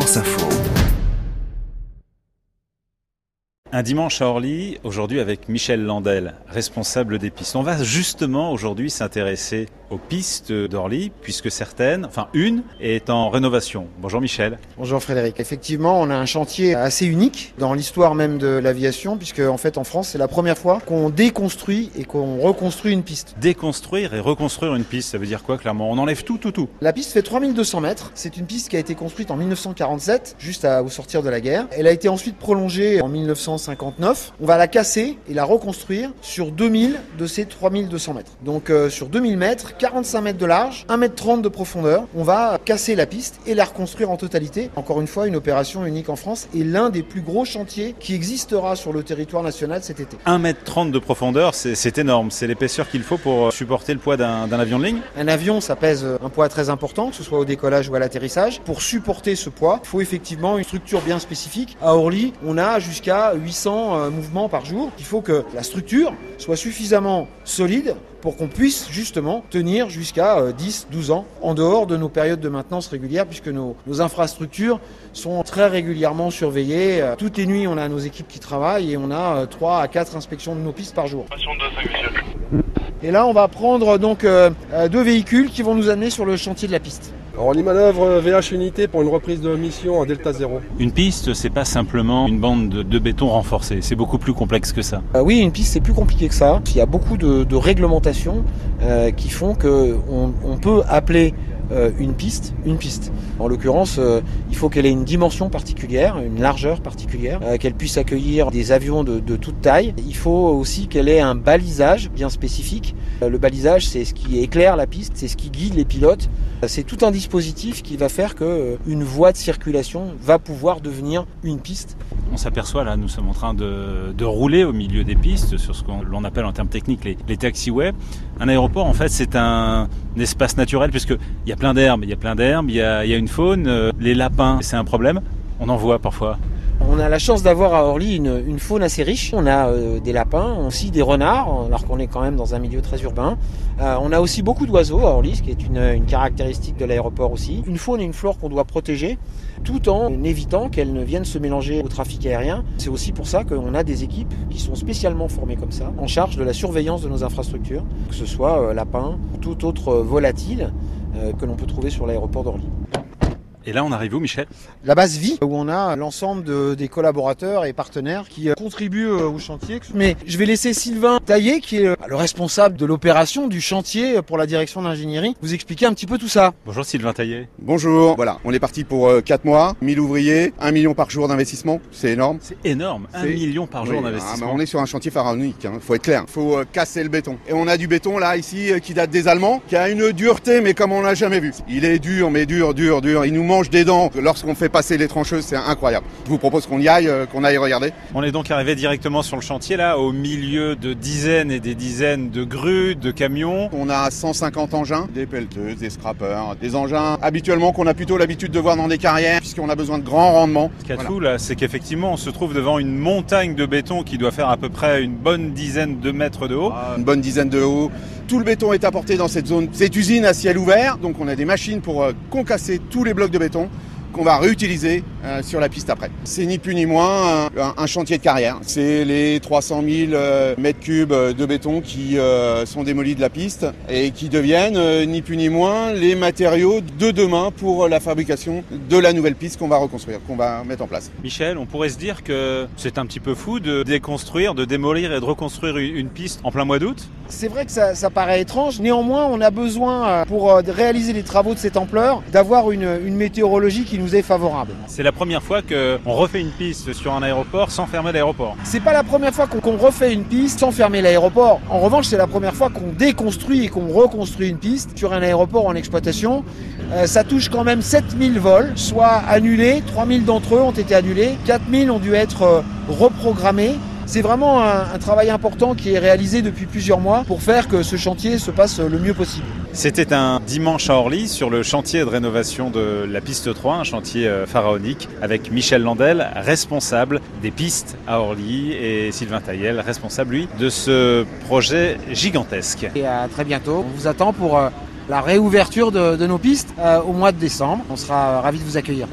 France Info. Un dimanche à Orly, aujourd'hui avec Michel Landel, responsable des pistes. On va justement aujourd'hui s'intéresser aux pistes d'Orly, puisque certaines, enfin une, est en rénovation. Bonjour Michel. Bonjour Frédéric. Effectivement, on a un chantier assez unique dans l'histoire même de l'aviation, puisque en fait en France, c'est la première fois qu'on déconstruit et qu'on reconstruit une piste. Déconstruire et reconstruire une piste, ça veut dire quoi clairement? On enlève tout. La piste fait 3200 mètres. C'est une piste qui a été construite en 1947, juste au sortir de la guerre. Elle a été ensuite prolongée en 1959. On va la casser et la reconstruire sur 2000 de ces 3200 mètres. Donc sur 2000 mètres, 45 mètres de large, 1,30 m de profondeur. On va casser la piste et la reconstruire en totalité. Encore une fois, une opération unique en France et l'un des plus gros chantiers qui existera sur le territoire national cet été. 1,30 m de profondeur, c'est énorme. C'est l'épaisseur qu'il faut pour supporter le poids d'un avion de ligne. Un avion, ça pèse un poids très important, que ce soit au décollage ou à l'atterrissage. Pour supporter ce poids, il faut effectivement une structure bien spécifique. À Orly, on a jusqu'à 800 mouvements par jour. Il faut que la structure soit suffisamment solide pour qu'on puisse justement tenir jusqu'à 10-12 ans en dehors de nos périodes de maintenance régulières, puisque nos infrastructures sont très régulièrement surveillées. Toutes les nuits, on a nos équipes qui travaillent et on a 3 à 4 inspections de nos pistes par jour. Et là, on va prendre donc 2 véhicules qui vont nous amener sur le chantier de la piste. Orly Manœuvre VH Unité pour une reprise de mission en Delta 0. Une piste, c'est pas simplement une bande de béton renforcée, c'est beaucoup plus complexe que ça. Oui, une piste, c'est plus compliqué que ça. Il y a beaucoup de réglementations qui font qu'on peut appeler une piste. En l'occurrence, il faut qu'elle ait une dimension particulière, une largeur particulière, qu'elle puisse accueillir des avions de toute taille. Il faut aussi qu'elle ait un balisage bien spécifique. Le balisage, c'est ce qui éclaire la piste, c'est ce qui guide les pilotes. C'est tout un dispositif qui va faire qu'une voie de circulation va pouvoir devenir une piste. On s'aperçoit là, nous sommes en train de rouler au milieu des pistes sur ce qu'on appelle en termes techniques les taxiways. Un aéroport, en fait, c'est un espace naturel puisqu'il y a plein d'herbes, il y a une faune. Les lapins, c'est un problème. On en voit parfois. On a la chance d'avoir à Orly une faune assez riche. On a des lapins, aussi des renards, alors qu'on est quand même dans un milieu très urbain. On a aussi beaucoup d'oiseaux à Orly, ce qui est une caractéristique de l'aéroport aussi. Une faune et une flore qu'on doit protéger, tout en évitant qu'elles ne viennent se mélanger au trafic aérien. C'est aussi pour ça qu'on a des équipes qui sont spécialement formées comme ça, en charge de la surveillance de nos infrastructures, que ce soit lapins ou tout autre volatile que l'on peut trouver sur l'aéroport d'Orly. Et là, on arrive où, Michel? La base vie, où on a l'ensemble des collaborateurs et partenaires qui contribuent au chantier. Mais je vais laisser Sylvain Taillé, qui est le responsable de l'opération du chantier pour la direction d'ingénierie, vous expliquer un petit peu tout ça. Bonjour Sylvain Taillé. Bonjour, voilà, on est parti pour 4 mois, 1000 ouvriers, 1 million par jour d'investissement, c'est énorme. C'est énorme, 1 million par jour d'investissement. On est sur un chantier pharaonique, faut être clair, faut casser le béton. Et on a du béton là, ici, qui date des Allemands, qui a une dureté, mais comme on l'a jamais vu. Il est dur, mais dur, il nous mange des dents. Lorsqu'on fait passer les trancheuses, c'est incroyable. Je vous propose qu'on aille regarder. On est donc arrivé directement sur le chantier là, au milieu de dizaines et des dizaines de grues, de camions. On a 150 engins, des pelleteuses, des scrappers, des engins habituellement qu'on a plutôt l'habitude de voir dans des carrières, puisqu'on a besoin de grands rendements. Ce qu'il y a de fou là, c'est qu'effectivement on se trouve devant une montagne de béton qui doit faire à peu près une bonne dizaine de mètres de haut. Une bonne dizaine de haut. Tout le béton est apporté dans cette zone, cette usine à ciel ouvert, donc on a des machines pour concasser tous les blocs de béton qu'on va réutiliser sur la piste après. C'est ni plus ni moins un chantier de carrière. C'est les 300 000 mètres cubes de béton qui sont démolis de la piste et qui deviennent ni plus ni moins les matériaux de demain pour la fabrication de la nouvelle piste qu'on va reconstruire, qu'on va mettre en place. Michel, on pourrait se dire que c'est un petit peu fou de déconstruire, de démolir et de reconstruire une piste en plein mois d'août. C'est vrai que ça paraît étrange. Néanmoins, on a besoin, pour réaliser des travaux de cette ampleur, d'avoir une météorologie qui nous est favorable. C'est la première fois qu'on refait une piste sur un aéroport sans fermer l'aéroport. C'est pas la première fois qu'on refait une piste sans fermer l'aéroport. En revanche, c'est la première fois qu'on déconstruit et qu'on reconstruit une piste sur un aéroport en exploitation. Ça touche quand même 7000 vols, soit annulés. 3000 d'entre eux ont été annulés. 4000 ont dû être reprogrammés. C'est vraiment un travail important qui est réalisé depuis plusieurs mois pour faire que ce chantier se passe le mieux possible. C'était un dimanche à Orly sur le chantier de rénovation de la piste 3, un chantier pharaonique avec Michel Landel, responsable des pistes à Orly, et Sylvain Taillé, responsable lui de ce projet gigantesque. Et à très bientôt. On vous attend pour la réouverture de nos pistes au mois de décembre. On sera ravis de vous accueillir.